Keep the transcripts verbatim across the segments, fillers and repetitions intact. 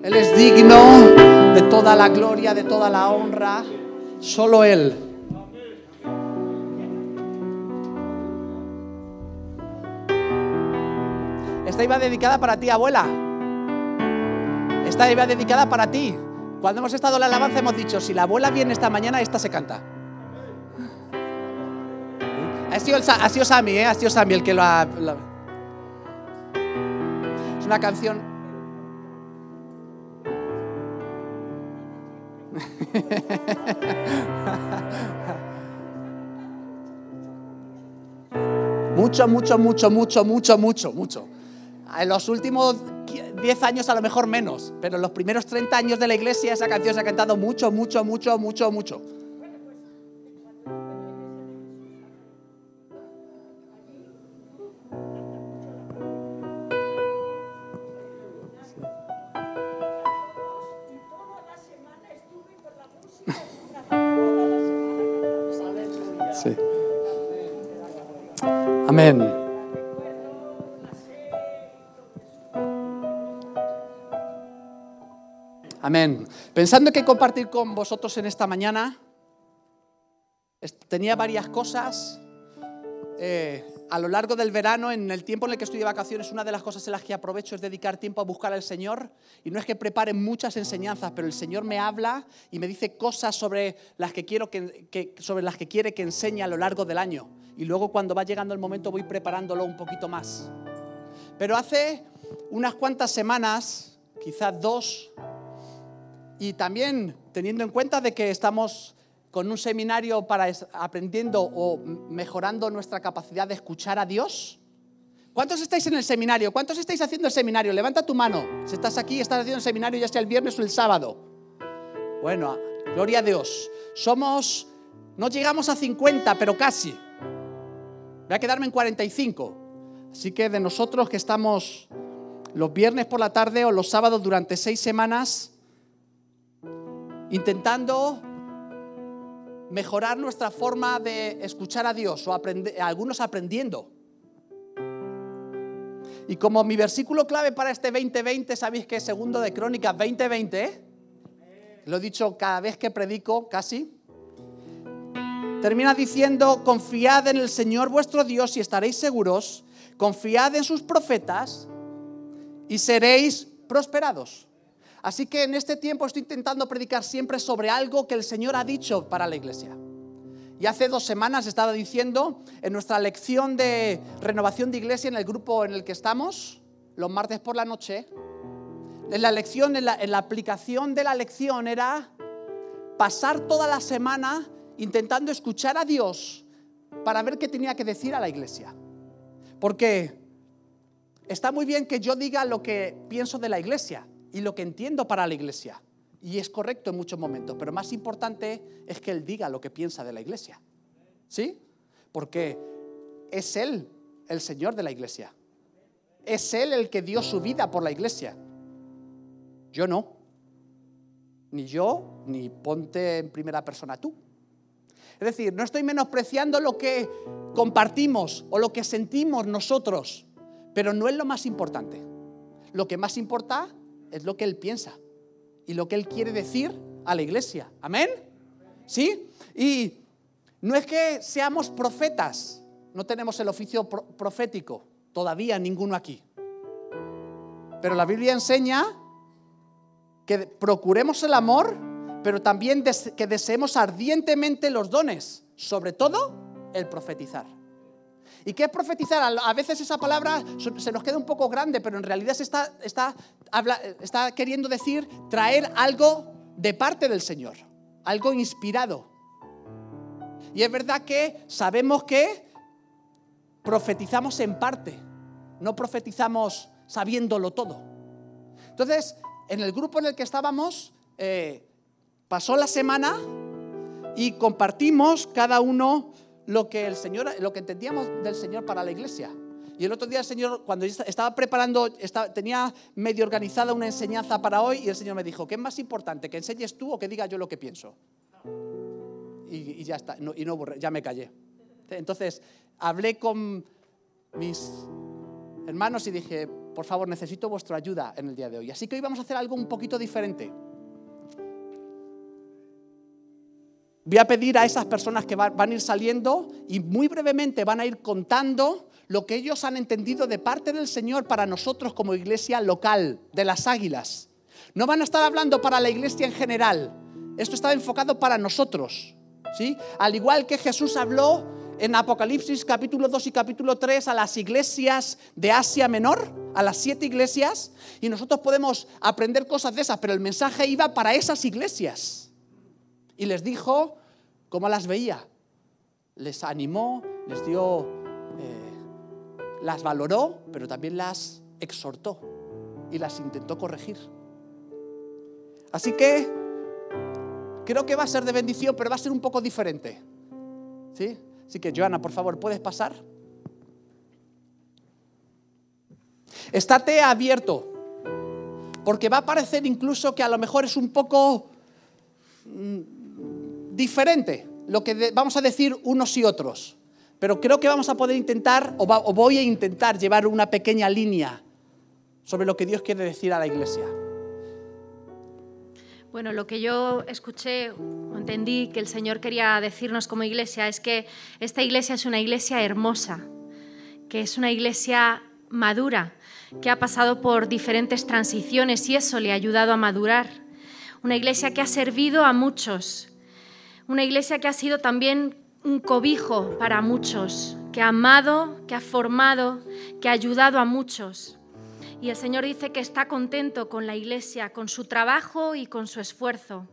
Él es digno de toda la gloria, de toda la honra. Solo Él. Esta iba dedicada para ti, abuela. Esta iba dedicada para ti. Cuando hemos estado en la alabanza hemos dicho, si la abuela viene esta mañana, esta se canta. Ha sido, el, ha sido Sammy, ¿eh? Ha sido Sammy el que lo ha... Lo... Es una canción... mucho, mucho, mucho, mucho, mucho, mucho, mucho. En los últimos diez años a lo mejor menos, pero en los primeros treinta años de la iglesia esa canción se ha cantado mucho, mucho, mucho, mucho, mucho. Sí. Amén. Amén. Pensando qué compartir con vosotros en esta mañana, tenía varias cosas. Eh, a lo largo del verano, en el tiempo en el que estoy de vacaciones, una de las cosas en las que aprovecho es dedicar tiempo a buscar al Señor. Y no es que prepare muchas enseñanzas, pero el Señor me habla y me dice cosas sobre las que quiero que, que, sobre las que quiere que enseñe a lo largo del año. Y luego cuando va llegando el momento voy preparándolo un poquito más. Pero hace unas cuantas semanas, quizás dos, y también teniendo en cuenta de que estamos con un seminario para aprendiendo o mejorando nuestra capacidad de escuchar a Dios. ¿Cuántos estáis en el seminario? ¿Cuántos estáis haciendo el seminario? Levanta tu mano. Si estás aquí, estás haciendo el seminario ya sea el viernes o el sábado. Bueno, gloria a Dios. Somos, no llegamos a cincuenta, pero casi. Voy a quedarme en cuarenta y cinco. Así que de nosotros que estamos los viernes por la tarde o los sábados durante seis semanas intentando mejorar nuestra forma de escuchar a Dios, o aprender, algunos aprendiendo. Y como mi versículo clave para este veinte veinte, ¿sabéis qué? Segundo de Crónicas veinte veinte, ¿eh? Lo he dicho cada vez que predico, casi. Termina diciendo, confiad en el Señor vuestro Dios y estaréis seguros, confiad en sus profetas y seréis prosperados. Así que en este tiempo estoy intentando predicar siempre sobre algo que el Señor ha dicho para la iglesia. Y hace dos semanas estaba diciendo en nuestra lección de renovación de iglesia en el grupo en el que estamos, los martes por la noche, en la lección, en la, en la aplicación de la lección era pasar toda la semana intentando escuchar a Dios para ver qué tenía que decir a la iglesia. Porque está muy bien que yo diga lo que pienso de la iglesia y lo que entiendo para la iglesia. Y es correcto en muchos momentos, pero más importante es que Él diga lo que piensa de la iglesia. ¿Sí? Porque es Él el Señor de la iglesia. Es Él el que dio su vida por la iglesia. Yo no. Ni yo, ni ponte en primera persona tú. Es decir, no estoy menospreciando lo que compartimos o lo que sentimos nosotros, pero no es lo más importante. Lo que más importa es lo que Él piensa y lo que Él quiere decir a la iglesia. ¿Amén? ¿Sí? Y no es que seamos profetas, no tenemos el oficio pro- profético, todavía ninguno aquí. Pero la Biblia enseña que procuremos el amor, pero también des- que deseemos ardientemente los dones, sobre todo el profetizar. ¿Y qué es profetizar? A veces esa palabra se nos queda un poco grande, pero en realidad se está, está, habla, está queriendo decir traer algo de parte del Señor, algo inspirado. Y es verdad que sabemos que profetizamos en parte, no profetizamos sabiéndolo todo. Entonces, en el grupo en el que estábamos, eh, pasó la semana y compartimos cada uno lo que el Señor, lo que entendíamos del Señor para la iglesia. Y el otro día el Señor, cuando estaba preparando, estaba, tenía medio organizada una enseñanza para hoy, y el Señor me dijo, ¿qué es más importante, que enseñes tú o que diga yo lo que pienso? Y, y ya está, no, y no borré, ya me callé. Entonces, hablé con mis hermanos y dije, por favor, necesito vuestra ayuda en el día de hoy. Así que hoy vamos a hacer algo un poquito diferente. Voy a pedir a esas personas que van a ir saliendo y muy brevemente van a ir contando lo que ellos han entendido de parte del Señor para nosotros como iglesia local de Las Águilas. No van a estar hablando para la iglesia en general. Esto está enfocado para nosotros, ¿sí? Al igual que Jesús habló en Apocalipsis capítulo dos y capítulo tres a las iglesias de Asia Menor, a las siete iglesias, y nosotros podemos aprender cosas de esas, pero el mensaje iba para esas iglesias. Y les dijo cómo las veía, les animó, les dio, eh, las valoró, pero también las exhortó y las intentó corregir. Así que creo que va a ser de bendición, pero va a ser un poco diferente, ¿sí? Así que, Joana, por favor, ¿puedes pasar? Estate abierto, porque va a parecer incluso que a lo mejor es un poco mmm, diferente lo que de, vamos a decir unos y otros, pero creo que vamos a poder intentar, o, va, o voy a intentar llevar una pequeña línea sobre lo que Dios quiere decir a la iglesia. Bueno, lo que yo escuché o entendí que el Señor quería decirnos como iglesia es que esta iglesia es una iglesia hermosa, que es una iglesia madura, que ha pasado por diferentes transiciones y eso le ha ayudado a madurar. Una iglesia que ha servido a muchos, una iglesia que ha sido también un cobijo para muchos, que ha amado, que ha formado, que ha ayudado a muchos. Y el Señor dice que está contento con la iglesia, con su trabajo y con su esfuerzo.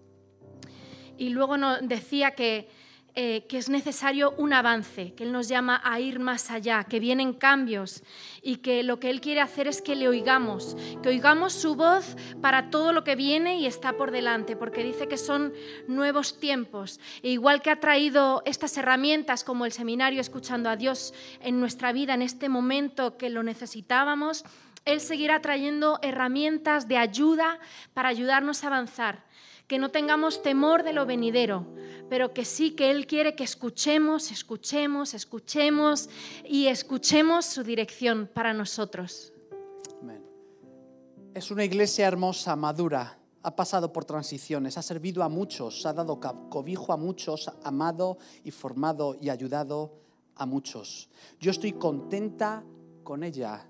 Y luego nos decía que, eh, que es necesario un avance, que Él nos llama a ir más allá, que vienen cambios y que lo que Él quiere hacer es que le oigamos, que oigamos su voz para todo lo que viene y está por delante, porque dice que son nuevos tiempos. E igual que ha traído estas herramientas como el seminario Escuchando a Dios en nuestra vida en este momento que lo necesitábamos, Él seguirá trayendo herramientas de ayuda para ayudarnos a avanzar, que no tengamos temor de lo venidero, pero que sí que Él quiere que escuchemos, escuchemos, escuchemos y escuchemos su dirección para nosotros. Amén. Es una iglesia hermosa, madura, ha pasado por transiciones, ha servido a muchos, ha dado cobijo a muchos, ha amado y formado y ayudado a muchos. Yo estoy contenta con ella.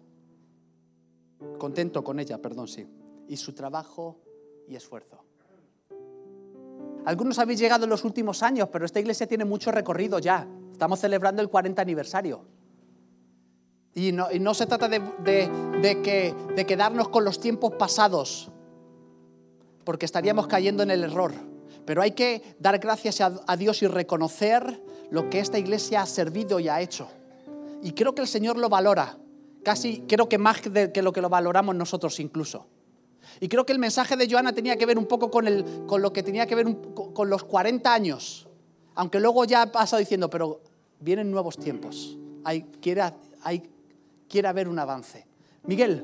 Contento con ella, perdón, sí. Y su trabajo y esfuerzo. Algunos habéis llegado en los últimos años, pero esta iglesia tiene mucho recorrido ya. Estamos celebrando el cuarenta aniversario. Y no, y no se trata de, de, de, que, de quedarnos con los tiempos pasados, porque estaríamos cayendo en el error. Pero hay que dar gracias a, a Dios y reconocer lo que esta iglesia ha servido y ha hecho. Y creo que el Señor lo valora. Casi creo que más de que lo que lo valoramos nosotros incluso. Y creo que el mensaje de Joana tenía que ver un poco con, el, con lo que tenía que ver un, con, con los cuarenta años. Aunque luego ya ha pasado diciendo, pero vienen nuevos tiempos. Hay, quiere, hay, quiere haber un avance. Miguel.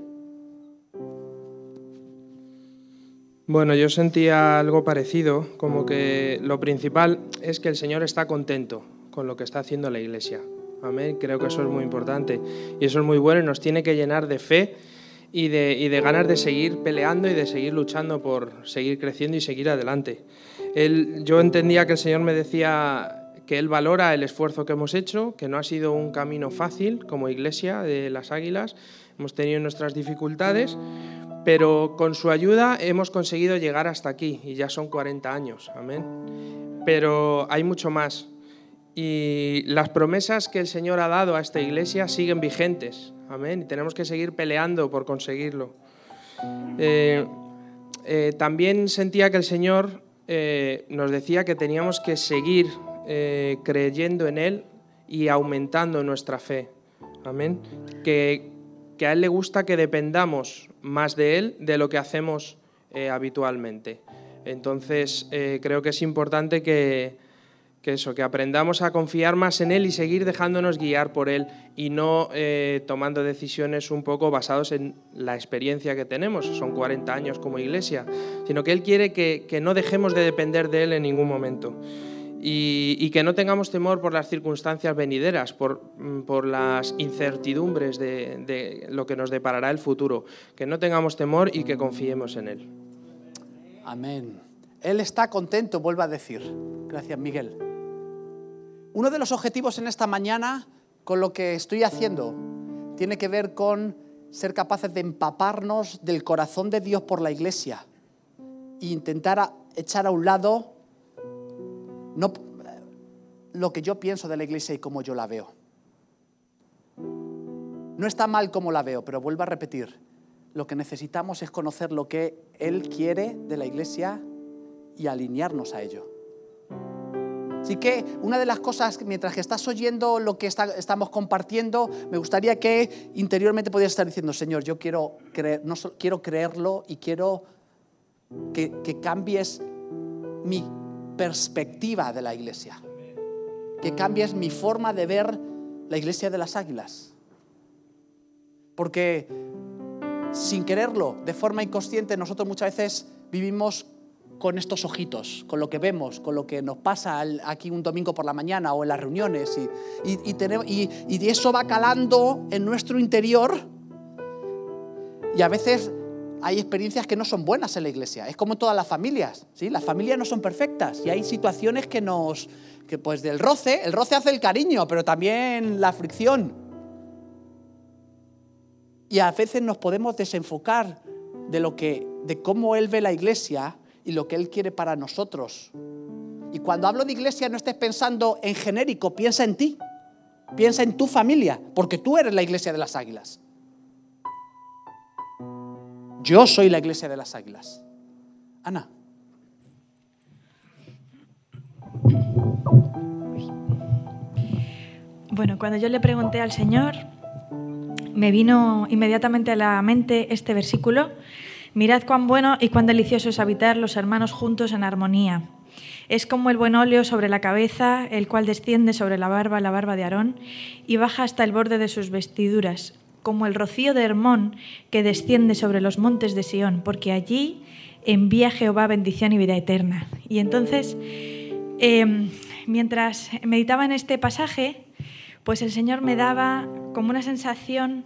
Bueno, yo sentía algo parecido, como que lo principal es que el Señor está contento con lo que está haciendo la iglesia. Amén. Creo que eso es muy importante y eso es muy bueno y nos tiene que llenar de fe y de, y de ganas de seguir peleando y de seguir luchando por seguir creciendo y seguir adelante. Él, yo entendía que el Señor me decía que Él valora el esfuerzo que hemos hecho, que no ha sido un camino fácil como iglesia de Las Águilas, hemos tenido nuestras dificultades, pero con su ayuda hemos conseguido llegar hasta aquí y ya son cuarenta años. Amén. Pero hay mucho más. Y las promesas que el Señor ha dado a esta iglesia siguen vigentes. Amén. Y tenemos que seguir peleando por conseguirlo. Eh, eh, también sentía que el Señor eh, nos decía que teníamos que seguir eh, creyendo en Él y aumentando nuestra fe. Amén. Que, que a Él le gusta que dependamos más de Él de lo que hacemos eh, habitualmente. Entonces, eh, creo que es importante que... Que eso, que aprendamos a confiar más en Él y seguir dejándonos guiar por Él y no eh, tomando decisiones un poco basados en la experiencia que tenemos, son cuarenta años como iglesia, sino que Él quiere que, que no dejemos de depender de Él en ningún momento. Y, y que no tengamos temor por las circunstancias venideras, por, por las incertidumbres de, de lo que nos deparará el futuro. Que no tengamos temor y que confiemos en Él. Amén. Él está contento, vuelvo a decir. Gracias, Miguel. Uno de los objetivos en esta mañana, con lo que estoy haciendo, tiene que ver con ser capaces de empaparnos del corazón de Dios por la iglesia e intentar a, echar a un lado no, lo que yo pienso de la iglesia y cómo yo la veo. No está mal como la veo, pero vuelvo a repetir, lo que necesitamos es conocer lo que Él quiere de la iglesia y alinearnos a ello. Así que una de las cosas, mientras que estás oyendo lo que está, estamos compartiendo, me gustaría que interiormente pudieras estar diciendo, Señor, yo quiero, creer, no solo, quiero creerlo y quiero que, que cambies mi perspectiva de la iglesia, que cambies mi forma de ver la iglesia de las Águilas. Porque sin quererlo, de forma inconsciente, nosotros muchas veces vivimos con estos ojitos, con lo que vemos, con lo que nos pasa aquí un domingo por la mañana o en las reuniones y, y, y, tenemos, y, y eso va calando en nuestro interior y a veces hay experiencias que no son buenas en la iglesia. Es como en todas las familias, ¿sí? Las familias no son perfectas y hay situaciones que nos, que pues del roce, el roce hace el cariño, pero también la fricción. Y a veces nos podemos desenfocar de lo que, de cómo Él ve la iglesia y lo que Él quiere para nosotros. Y cuando hablo de iglesia no estés pensando en genérico, piensa en ti, piensa en tu familia, porque tú eres la iglesia de las Águilas. Yo soy la iglesia de las Águilas. Ana. Bueno, cuando yo le pregunté al Señor, me vino inmediatamente a la mente este versículo: mirad cuán bueno y cuán delicioso es habitar los hermanos juntos en armonía. Es como el buen óleo sobre la cabeza, el cual desciende sobre la barba, la barba de Aarón, y baja hasta el borde de sus vestiduras, como el rocío de Hermón que desciende sobre los montes de Sión, porque allí envía Jehová bendición y vida eterna. Y entonces, eh, mientras meditaba en este pasaje, pues el Señor me daba como una sensación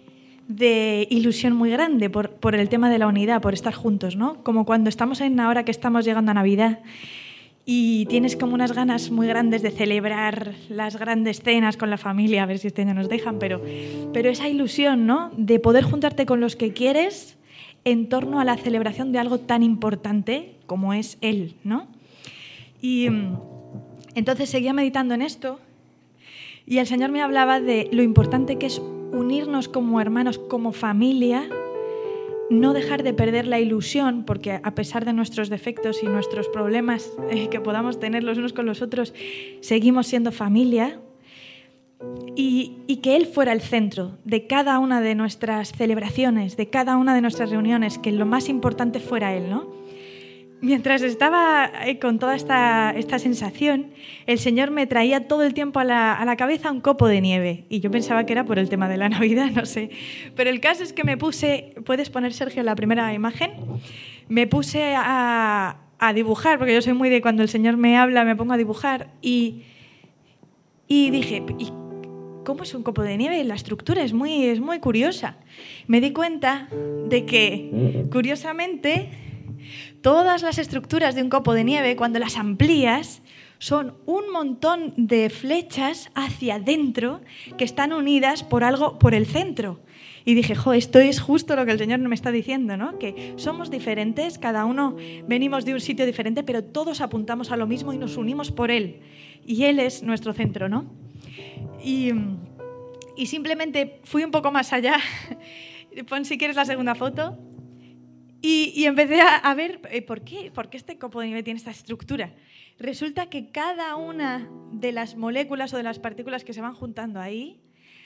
de ilusión muy grande por, por el tema de la unidad, por estar juntos, ¿no? Como cuando estamos en ahora que estamos llegando a Navidad y tienes como unas ganas muy grandes de celebrar las grandes cenas con la familia, a ver si este año nos dejan, pero, pero esa ilusión, ¿no?, de poder juntarte con los que quieres en torno a la celebración de algo tan importante como es Él, ¿no? Y entonces seguía meditando en esto y el Señor me hablaba de lo importante que es unirnos como hermanos, como familia, no dejar de perder la ilusión, porque a pesar de nuestros defectos y nuestros problemas eh, que podamos tener los unos con los otros, seguimos siendo familia, y, y que Él fuera el centro de cada una de nuestras celebraciones, de cada una de nuestras reuniones, que lo más importante fuera Él, ¿no? Mientras estaba con toda esta, esta sensación, el Señor me traía todo el tiempo a la, a la cabeza un copo de nieve. Y yo pensaba que era por el tema de la Navidad, no sé. Pero el caso es que me puse... ¿Puedes poner, Sergio, la primera imagen? Me puse a, a dibujar, porque yo soy muy de cuando el Señor me habla, me pongo a dibujar. Y, y dije, ¿y cómo es un copo de nieve? La estructura es muy, es muy curiosa. Me di cuenta de que, curiosamente, todas las estructuras de un copo de nieve, cuando las amplías, son un montón de flechas hacia adentro que están unidas por algo, por el centro. Y dije, jo, esto es justo lo que el Señor me está diciendo, ¿no? Que somos diferentes, cada uno venimos de un sitio diferente, pero todos apuntamos a lo mismo y nos unimos por Él. Y Él es nuestro centro, ¿no? Y, y simplemente fui un poco más allá. Pon si quieres la segunda foto. Y, y empecé a, a ver eh, ¿por qué? ¿Por qué este copo de nieve tiene esta estructura? Resulta que cada una de las moléculas o de las partículas que se van juntando ahí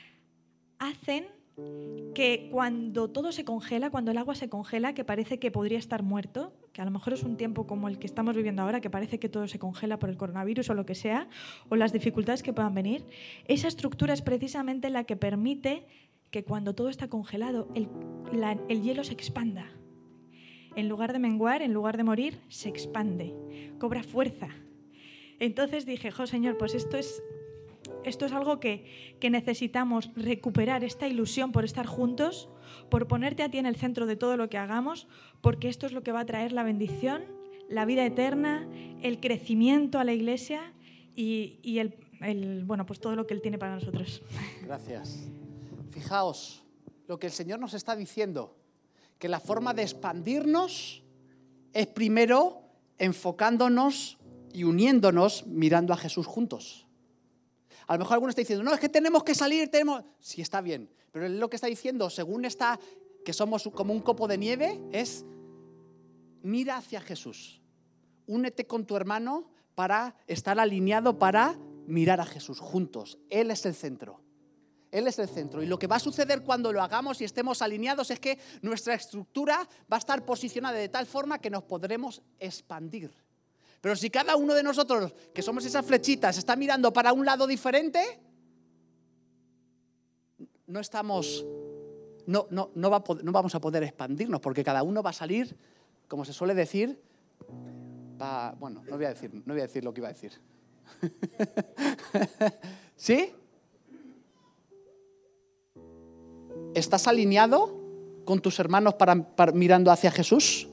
hacen que cuando todo se congela, cuando el agua se congela, que parece que podría estar muerto, que a lo mejor es un tiempo como el que estamos viviendo ahora, que parece que todo se congela por el coronavirus o lo que sea, o las dificultades que puedan venir, esa estructura es precisamente la que permite que cuando todo está congelado, el, la, el hielo se expanda. En lugar de menguar, en lugar de morir, se expande, cobra fuerza. Entonces dije, jo, Señor, pues esto es, esto es algo que, que necesitamos recuperar, esta ilusión por estar juntos, por ponerte a ti en el centro de todo lo que hagamos, porque esto es lo que va a traer la bendición, la vida eterna, el crecimiento a la iglesia y, y el, el, bueno, pues todo lo que Él tiene para nosotros. Gracias. Fijaos lo que el Señor nos está diciendo, que la forma de expandirnos es primero enfocándonos y uniéndonos mirando a Jesús juntos. A lo mejor alguno está diciendo, no, es que tenemos que salir, tenemos... Sí, está bien, pero él lo que está diciendo, según está, que somos como un copo de nieve, es mira hacia Jesús. Únete con tu hermano para estar alineado, para mirar a Jesús juntos. Él es el centro. Él es el centro. Y lo que va a suceder cuando lo hagamos y estemos alineados es que nuestra estructura va a estar posicionada de tal forma que nos podremos expandir. Pero si cada uno de nosotros, que somos esas flechitas, está mirando para un lado diferente, no estamos, no, no, no, va a poder, no vamos a poder expandirnos, porque cada uno va a salir, como se suele decir, pa, bueno, no voy a decir, no voy a decir lo que iba a decir. ¿Sí? ¿Estás alineado con tus hermanos para, para, mirando hacia Jesús?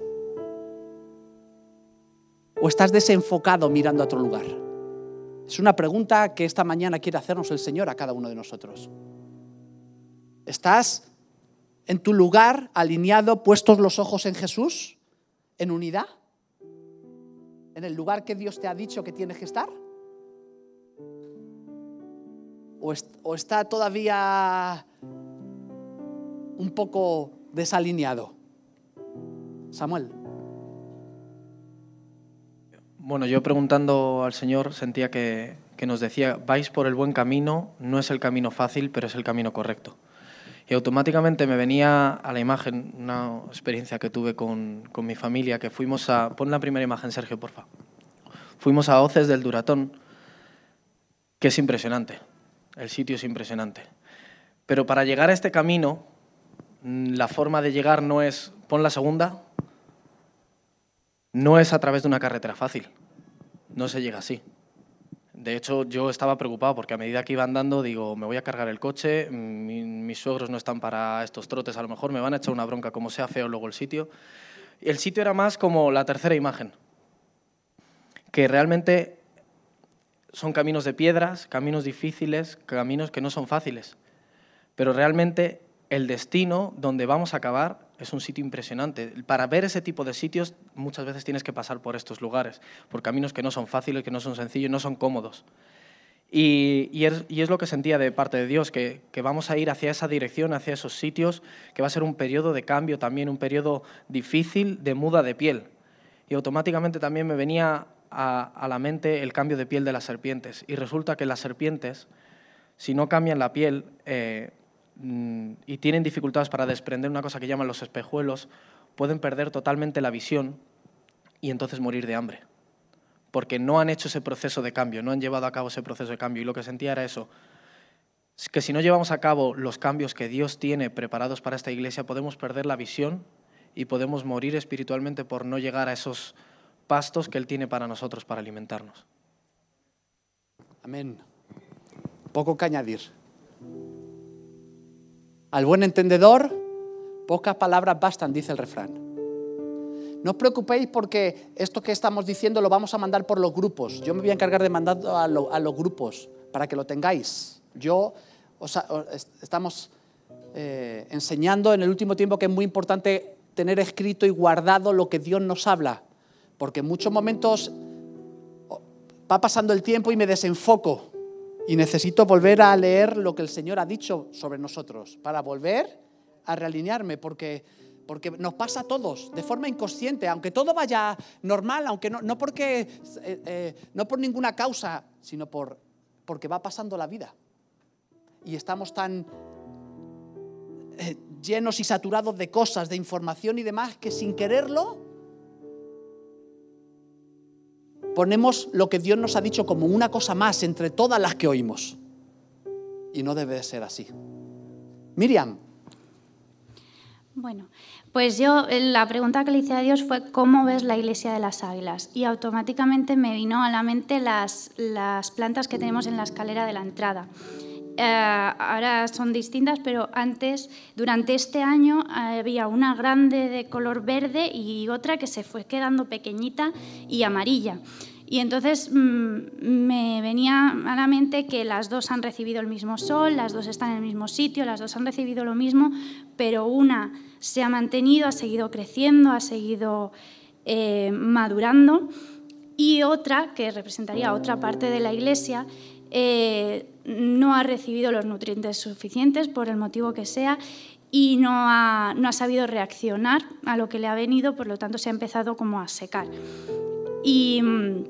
¿O estás desenfocado mirando a otro lugar? Es una pregunta que esta mañana quiere hacernos el Señor a cada uno de nosotros. ¿Estás en tu lugar, alineado, puestos los ojos en Jesús, en unidad? ¿En el lugar que Dios te ha dicho que tienes que estar? ¿O, est- o está todavía un poco desalineado? Samuel. Bueno, yo preguntando al Señor sentía que, que nos decía, vais por el buen camino, no es el camino fácil, pero es el camino correcto. Y automáticamente me venía a la imagen una experiencia que tuve con, con mi familia, que fuimos a... Pon la primera imagen, Sergio, porfa. Fuimos a Hoces del Duratón, que es impresionante, el sitio es impresionante. Pero para llegar a este camino, la forma de llegar no es... Pon la segunda. No es a través de una carretera fácil, no se llega así. De hecho, yo estaba preocupado porque a medida que iba andando, digo, me voy a cargar el coche, mi, mis suegros no están para estos trotes, a lo mejor me van a echar una bronca como sea feo luego el sitio. Y el sitio era más como la tercera imagen, que realmente son caminos de piedras, caminos difíciles, caminos que no son fáciles, pero realmente el destino donde vamos a acabar es un sitio impresionante. Para ver ese tipo de sitios muchas veces tienes que pasar por estos lugares, por caminos que no son fáciles, que no son sencillos, no son cómodos. Y, y, es, y es lo que sentía de parte de Dios, que, que vamos a ir hacia esa dirección, hacia esos sitios, que va a ser un periodo de cambio también, un periodo difícil de muda de piel. Y automáticamente también me venía a, a la mente el cambio de piel de las serpientes. Y resulta que las serpientes, si no cambian la piel... Eh, y tienen dificultades para desprender una cosa que llaman los espejuelos, pueden perder totalmente la visión y entonces morir de hambre. Porque no han hecho ese proceso de cambio, no han llevado a cabo ese proceso de cambio. Y lo que sentía era eso, que si no llevamos a cabo los cambios que Dios tiene preparados para esta iglesia, podemos perder la visión y podemos morir espiritualmente por no llegar a esos pastos que Él tiene para nosotros, para alimentarnos. Amén. Poco que añadir. Al buen entendedor, pocas palabras bastan, dice el refrán. No os preocupéis porque esto que estamos diciendo lo vamos a mandar por los grupos. Yo me voy a encargar de mandar a, lo, a los grupos para que lo tengáis. Yo os, os, estamos eh, enseñando en el último tiempo que es muy importante tener escrito y guardado lo que Dios nos habla, porque en muchos momentos va pasando el tiempo y me desenfoco. Y necesito volver a leer lo que el Señor ha dicho sobre nosotros para volver a realinearme, porque, porque nos pasa a todos de forma inconsciente, aunque todo vaya normal, aunque no, no, porque, eh, eh, no por ninguna causa, sino por, porque va pasando la vida. Y estamos tan eh, llenos y saturados de cosas, de información y demás, que sin quererlo ponemos lo que Dios nos ha dicho como una cosa más entre todas las que oímos. Y no debe de ser así. Miriam. Bueno, pues yo la pregunta que le hice a Dios fue ¿cómo ves la iglesia de las Águilas? Y automáticamente me vino a la mente las, las plantas que tenemos en la escalera de la entrada. Eh, ahora son distintas, pero antes, durante este año, había una grande de color verde y otra que se fue quedando pequeñita y amarilla. Y entonces mmm, me venía a la mente que las dos han recibido el mismo sol, las dos están en el mismo sitio, las dos han recibido lo mismo, pero una se ha mantenido, ha seguido creciendo, ha seguido eh, madurando, y otra, que representaría otra parte de la iglesia, eh, no ha recibido los nutrientes suficientes por el motivo que sea y no ha, no ha sabido reaccionar a lo que le ha venido, por lo tanto se ha empezado como a secar. Y...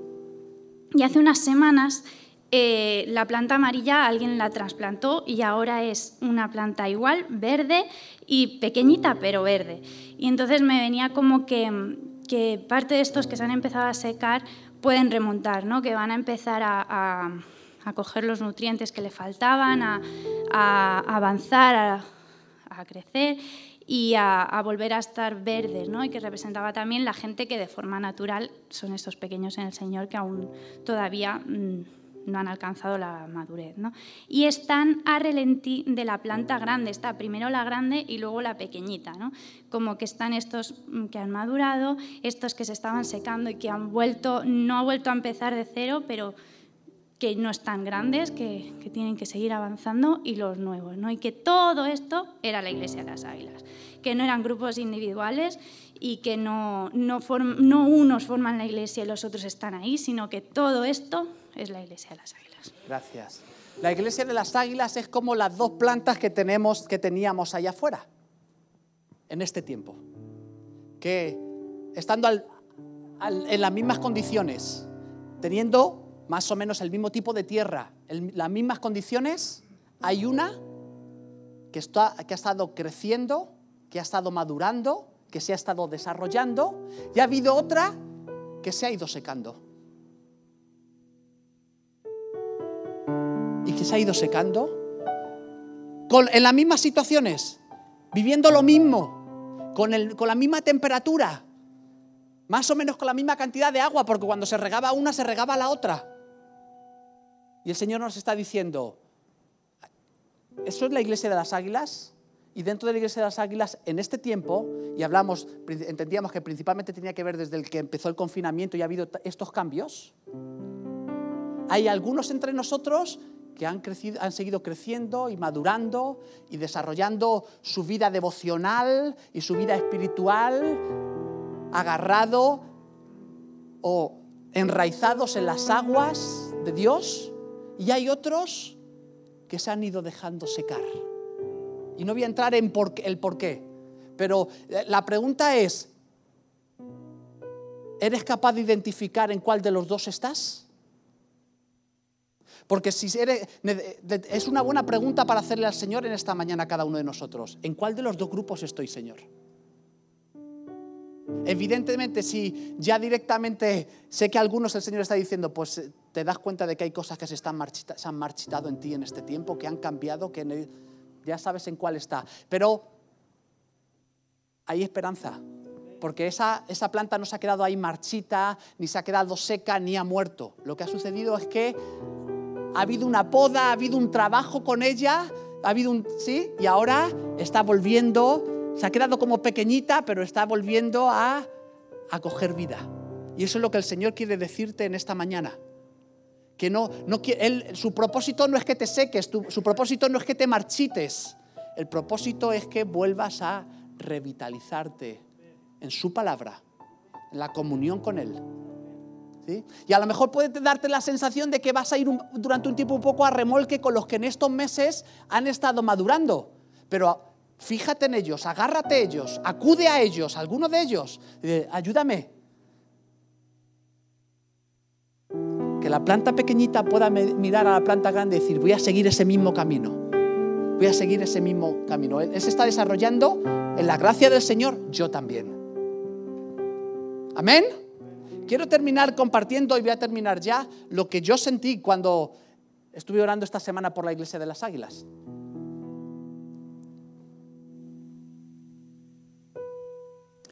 Y hace unas semanas eh, la planta amarilla alguien la trasplantó y ahora es una planta igual, verde y pequeñita, pero verde. Y entonces me venía como que, que parte de estos que se han empezado a secar pueden remontar, ¿no? Que van a empezar a, a, a coger los nutrientes que le faltaban, a, a avanzar, a, a crecer y a, a volver a estar verdes, ¿no? Y que representaba también la gente que de forma natural son estos pequeños en el Señor que aún todavía mmm, no han alcanzado la madurez, ¿no? Y están a relentí de la planta grande, está primero la grande y luego la pequeñita, ¿no? Como que están estos que han madurado, estos que se estaban secando y que han vuelto, no ha vuelto a empezar de cero, pero que no están grandes, que, que tienen que seguir avanzando, y los nuevos, ¿no? Y que todo esto era la Iglesia de las Águilas, que no eran grupos individuales y que no, no, form, no unos forman la Iglesia y los otros están ahí, sino que todo esto es la Iglesia de las Águilas. Gracias. La Iglesia de las Águilas es como las dos plantas que, tenemos, que teníamos allá afuera, en este tiempo, que estando al, al, en las mismas condiciones, teniendo más o menos el mismo tipo de tierra, el, las mismas condiciones, hay una que, está, que ha estado creciendo, que ha estado madurando, que se ha estado desarrollando, y ha habido otra que se ha ido secando. Y que se ha ido secando con, en las mismas situaciones, viviendo lo mismo, con, el, con la misma temperatura, más o menos con la misma cantidad de agua, porque cuando se regaba una, se regaba la otra. Y el Señor nos está diciendo, eso es la Iglesia de las Águilas, y dentro de la Iglesia de las Águilas, en este tiempo, y hablamos, entendíamos que principalmente tenía que ver desde el que empezó el confinamiento y ha habido estos cambios, hay algunos entre nosotros que han, crecido, han seguido creciendo y madurando y desarrollando su vida devocional y su vida espiritual, agarrado o enraizados en las aguas de Dios. Y hay otros que se han ido dejando secar. Y no voy a entrar en por qué, el por qué, pero la pregunta es, ¿eres capaz de identificar en cuál de los dos estás? Porque si eres, es una buena pregunta para hacerle al Señor en esta mañana a cada uno de nosotros. ¿En cuál de los dos grupos estoy, Señor? Evidentemente, si ya directamente sé que a algunos el Señor está diciendo, pues te das cuenta de que hay cosas que se, están marchita, se han marchitado en ti en este tiempo, que han cambiado, que el, ya sabes en cuál está. Pero hay esperanza, porque esa, esa planta no se ha quedado ahí marchita, ni se ha quedado seca, ni ha muerto. Lo que ha sucedido es que ha habido una poda, ha habido un trabajo con ella, ha habido un, ¿sí? Y ahora está volviendo. Se ha quedado como pequeñita, pero está volviendo a, a coger vida. Y eso es lo que el Señor quiere decirte en esta mañana. Que no, no él, su propósito no es que te seques, tu, su propósito no es que te marchites. El propósito es que vuelvas a revitalizarte en su palabra, en la comunión con Él. ¿Sí? Y a lo mejor puede darte la sensación de que vas a ir un, durante un tiempo un poco a remolque con los que en estos meses han estado madurando. Pero fíjate en ellos, agárrate a ellos, acude a ellos, a alguno de ellos, eh, ayúdame. Que la planta pequeñita pueda mirar a la planta grande y decir, voy a seguir ese mismo camino, voy a seguir ese mismo camino. Él, él se está desarrollando en la gracia del Señor, yo también. Amén. Quiero terminar compartiendo, y voy a terminar ya, lo que yo sentí cuando estuve orando esta semana por la Iglesia de las Águilas.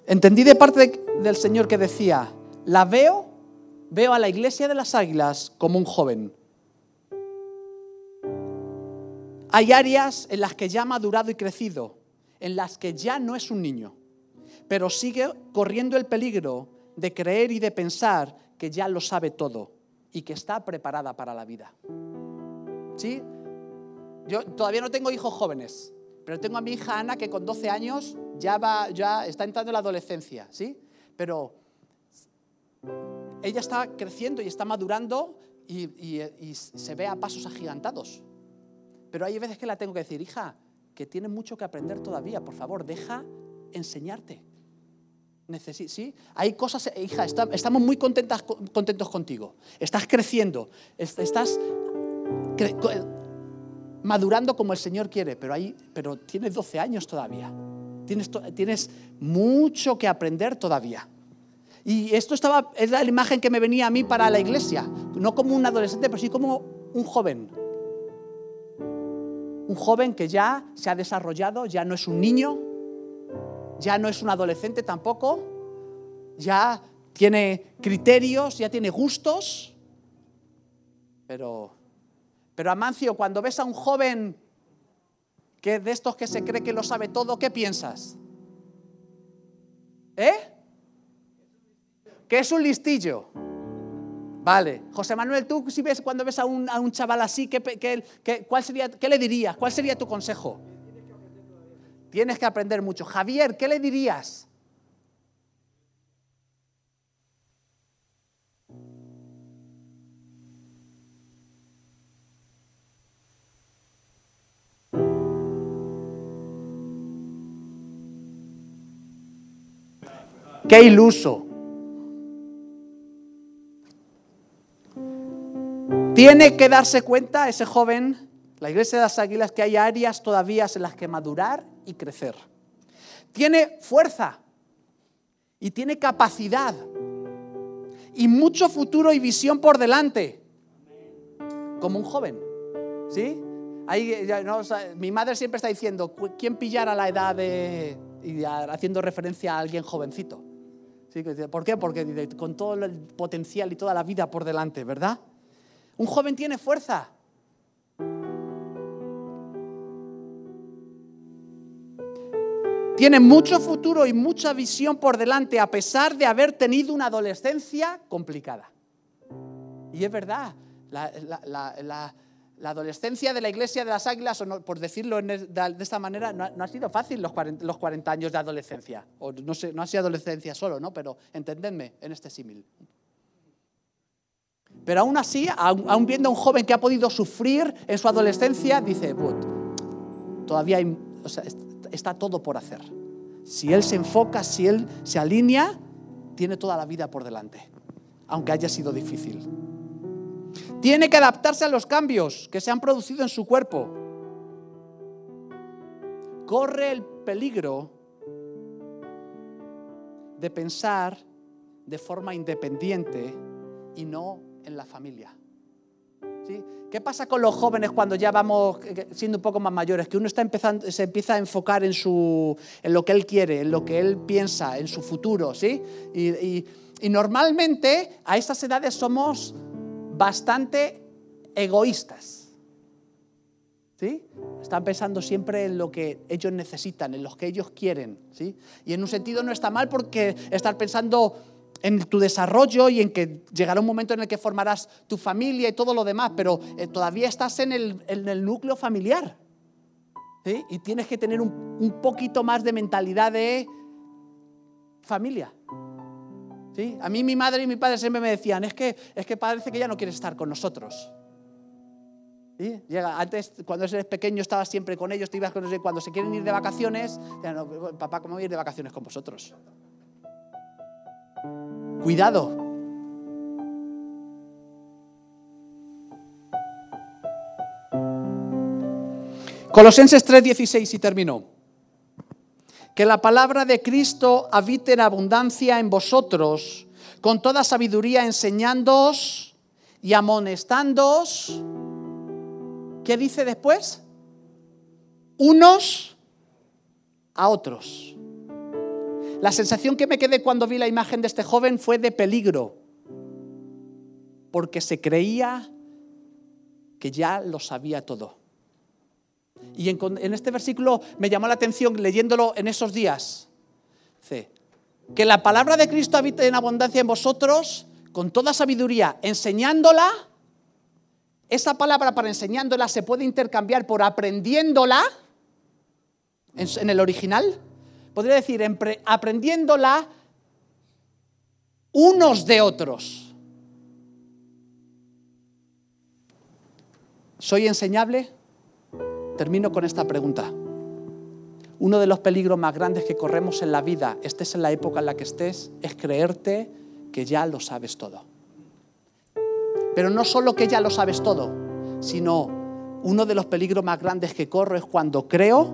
entendí de parte de, del Señor que decía, la veo, veo a la iglesia de las Águilas como un joven. Hay áreas en las que ya ha madurado y crecido, en las que ya no es un niño, pero sigue corriendo el peligro de creer y de pensar que ya lo sabe todo y que está preparada para la vida. ¿Sí? Yo todavía no tengo hijos jóvenes, pero tengo a mi hija Ana que con doce años ya, va, ya está entrando en la adolescencia, ¿sí? Pero ella está creciendo y está madurando y, y, y se ve a pasos agigantados. Pero hay veces que la tengo que decir, hija, que tienes mucho que aprender todavía, por favor, deja enseñarte. Necesi- ¿sí? Hay cosas, hija, está, estamos muy contentas, contentos contigo. Estás creciendo, estás cre- madurando como el Señor quiere, pero, hay, pero tienes doce años todavía. Tienes, tienes mucho que aprender todavía. Y esto estaba, es la imagen que me venía a mí para la iglesia. No como un adolescente, pero sí como un joven. Un joven que ya se ha desarrollado, ya no es un niño, ya no es un adolescente tampoco, ya tiene criterios, ya tiene gustos. Pero, pero Amancio, cuando ves a un joven que de estos que se cree que lo sabe todo, ¿qué piensas? ¿Eh? Que es un listillo. Vale. José Manuel, tú si ves cuando ves a un, a un chaval así, ¿qué, qué, qué, cuál sería, ¿qué le dirías? ¿Cuál sería tu consejo? Tienes que aprender mucho. Javier, ¿qué le dirías? ¡Qué iluso! Tiene que darse cuenta ese joven, la iglesia de las Águilas, que hay áreas todavía en las que madurar y crecer. Tiene fuerza y tiene capacidad y mucho futuro y visión por delante, como un joven, ¿sí? Ahí, no, o sea, mi madre siempre está diciendo, ¿quién pillara la edad de...? Y haciendo referencia a alguien jovencito. ¿Sí? ¿Por qué? Porque con todo el potencial y toda la vida por delante, ¿verdad? Un joven tiene fuerza. Tiene mucho futuro y mucha visión por delante, a pesar de haber tenido una adolescencia complicada. Y es verdad, la, la, la, la, la adolescencia de la iglesia de las Águilas, o no, por decirlo de, de esta manera, no ha, no ha sido fácil los cuarenta, los cuarenta años de adolescencia. O no, sé, no ha sido adolescencia solo, ¿no? Pero entendedme en este símil. Pero aún así, aún, aún viendo a un joven que ha podido sufrir en su adolescencia, dice, todavía hay, o sea, está todo por hacer. Si él se enfoca, si él se alinea, tiene toda la vida por delante, aunque haya sido difícil. Tiene que adaptarse a los cambios que se han producido en su cuerpo. Corre el peligro de pensar de forma independiente y no en la familia. ¿Sí? ¿Qué pasa con los jóvenes cuando ya vamos siendo un poco más mayores? Que uno está empezando, se empieza a enfocar en, su, en lo que él quiere, en lo que él piensa, en su futuro, ¿sí? Y, y, y normalmente a estas edades somos bastante egoístas, ¿sí? Están pensando siempre en lo que ellos necesitan, en lo que ellos quieren, ¿sí? Y en un sentido no está mal, porque estar pensando en tu desarrollo y en que llegará un momento en el que formarás tu familia y todo lo demás, pero eh, todavía estás en el, en el núcleo familiar, ¿sí? Y tienes que tener un, un poquito más de mentalidad de familia, ¿sí? A mí mi madre y mi padre siempre me decían, es que, es que parece que ya no quieres estar con nosotros. ¿Sí? Llega, antes, cuando eres pequeño, estabas siempre con ellos, te ibas con ellos, cuando se quieren ir de vacaciones, ya no, papá, ¿cómo voy a ir de vacaciones con vosotros? Cuidado. Colosenses tres dieciséis y terminó. Que la palabra de Cristo habite en abundancia en vosotros, con toda sabiduría enseñándoos y amonestándoos. ¿Qué dice después? Unos a otros. La sensación que me quedé cuando vi la imagen de este joven fue de peligro, porque se creía que ya lo sabía todo. Y en, en este versículo me llamó la atención, leyéndolo en esos días, dice, que la palabra de Cristo habite en abundancia en vosotros, con toda sabiduría, enseñándola. Esa palabra para enseñándola se puede intercambiar por aprendiéndola, en, en el original. Podría decir, empre, aprendiéndola unos de otros. ¿Soy enseñable? Termino con esta pregunta. Uno de los peligros más grandes que corremos en la vida, estés en la época en la que estés, es creerte que ya lo sabes todo. Pero no solo que ya lo sabes todo, sino uno de los peligros más grandes que corro es cuando creo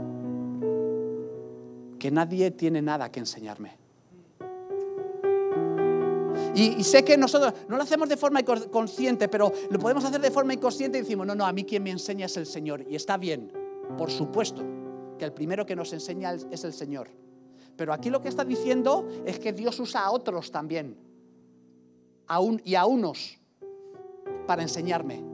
que nadie tiene nada que enseñarme. Y, y sé que nosotros no lo hacemos de forma consciente, pero lo podemos hacer de forma inconsciente y decimos, no, no, a mí quien me enseña es el Señor. Y está bien, por supuesto, que el primero que nos enseña es el Señor. Pero aquí lo que está diciendo es que Dios usa a otros también, a un, y a unos, para enseñarme.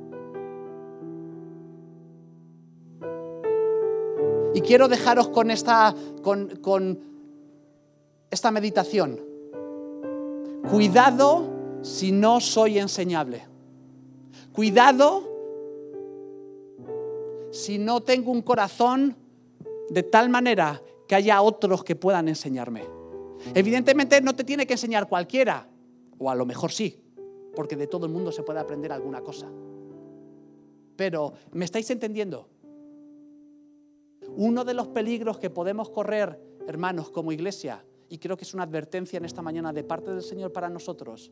Y quiero dejaros con esta, con, con esta meditación. Cuidado si no soy enseñable. Cuidado si no tengo un corazón de tal manera que haya otros que puedan enseñarme. Evidentemente no te tiene que enseñar cualquiera, o a lo mejor sí, porque de todo el mundo se puede aprender alguna cosa. Pero, ¿me estáis entendiendo? Uno de los peligros que podemos correr, hermanos, como iglesia, y creo que es una advertencia en esta mañana de parte del Señor para nosotros,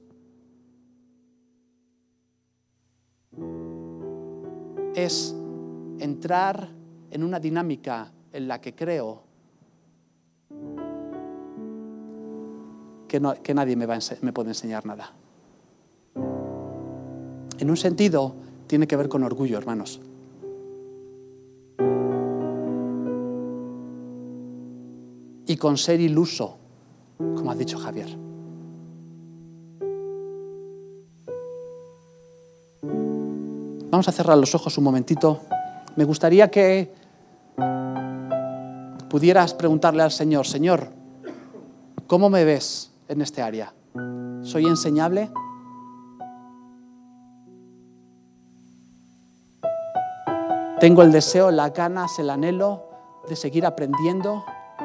es entrar en una dinámica en la que creo que, no, que nadie me, va a ense- me puede enseñar nada. En un sentido, tiene que ver con orgullo, hermanos. Y con ser iluso, como ha dicho Javier. Vamos a cerrar los ojos un momentito. Me gustaría que pudieras preguntarle al Señor, Señor, ¿cómo me ves en este área? ¿Soy enseñable? ¿Tengo el deseo, las ganas, el anhelo de seguir aprendiendo?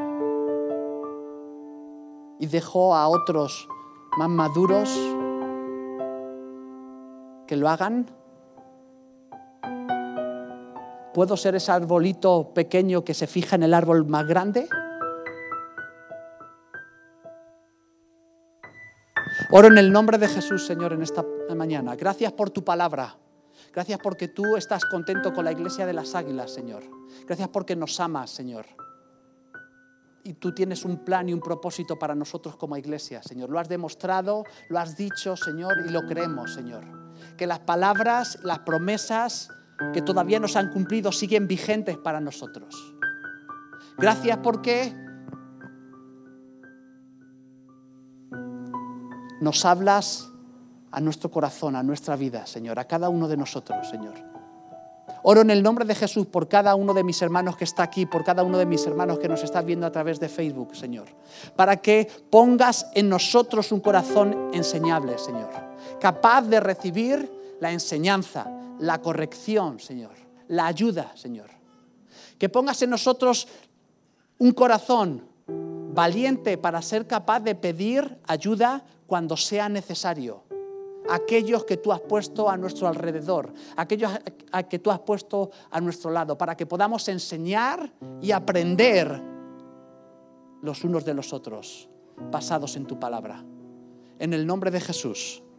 ¿Y dejo a otros más maduros que lo hagan? ¿Puedo ser ese arbolito pequeño que se fija en el árbol más grande? Oro en el nombre de Jesús, Señor, en esta mañana. Gracias por tu palabra. Gracias porque tú estás contento con la iglesia de las águilas, Señor. Gracias porque nos amas, Señor. Y tú tienes un plan y un propósito para nosotros como iglesia, Señor. Lo has demostrado, lo has dicho, Señor, y lo creemos, Señor. Que las palabras, las promesas que todavía no se han cumplido siguen vigentes para nosotros. Gracias porque nos hablas a nuestro corazón, a nuestra vida, Señor, a cada uno de nosotros, Señor. Oro en el nombre de Jesús por cada uno de mis hermanos que está aquí, por cada uno de mis hermanos que nos está viendo a través de Facebook, Señor, para que pongas en nosotros un corazón enseñable, Señor, capaz de recibir la enseñanza, la corrección, Señor, la ayuda, Señor. Que pongas en nosotros un corazón valiente para ser capaz de pedir ayuda cuando sea necesario. Aquellos que tú has puesto a nuestro alrededor, aquellos a que tú has puesto a nuestro lado, para que podamos enseñar y aprender los unos de los otros, basados en tu palabra. En el nombre de Jesús.